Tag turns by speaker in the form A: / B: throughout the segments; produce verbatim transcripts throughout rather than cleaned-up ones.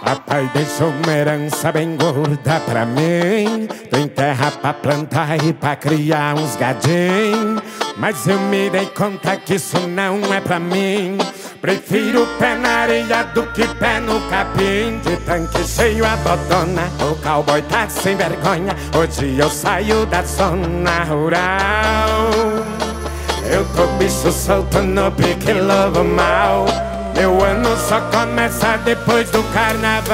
A: Papai deixou uma herança bem gorda pra mim. Tem terra pra plantar e pra criar uns gadinhos. Mas eu me dei conta que isso não é pra mim. Prefiro pé na areia do que pé no capim. De tanque cheio a bodona, o cowboy tá sem vergonha. Hoje eu saio da zona rural. Eu tô bicho solto no pique lobo mal. Meu ano só começa depois do carnaval.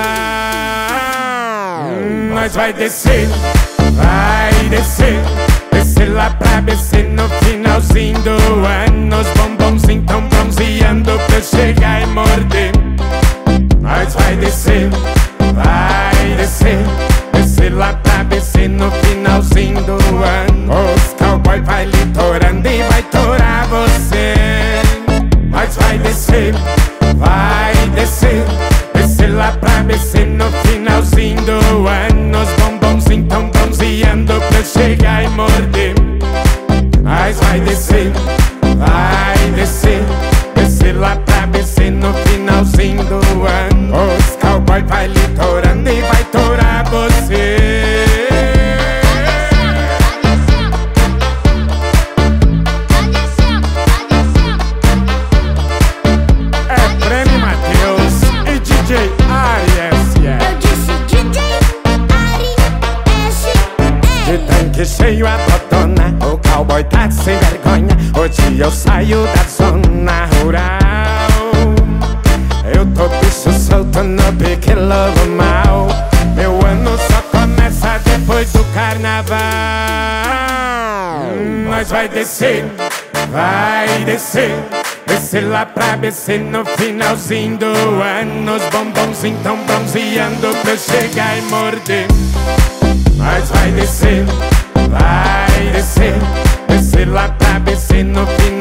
A: hum, Nós vai descer, vai descer. Descer lá pra B C no finalzinho do ano. Os bombons então bronzeando pra eu chegar e morder. Nós vai descer, vai descer. Descer lá pra B C no finalzinho do ano. Os cowboy vai litorando e vai torar você. Nós vai descer, vai descer. Descer lá pra B C no finalzinho do ano. Os bombons então bronzeando pra eu chegar e morder. Nós vai descer, vai descer. Descer lá pra B C no finalzinho do ano. Os cowboy vai litorando e vai torar você. Que cheio a botona, o cowboy tá sem vergonha. Hoje eu saio da zona rural. Eu tô bicho solto no pique lobo mal. Meu ano só começa depois do carnaval. hum, Nós vai descer, vai descer. Descer lá pra B C no finalzinho do ano. Os bombons então bronzeando pra eu chegar e morder. Nós vai descer, vai descer. Descer lá pra B C no final.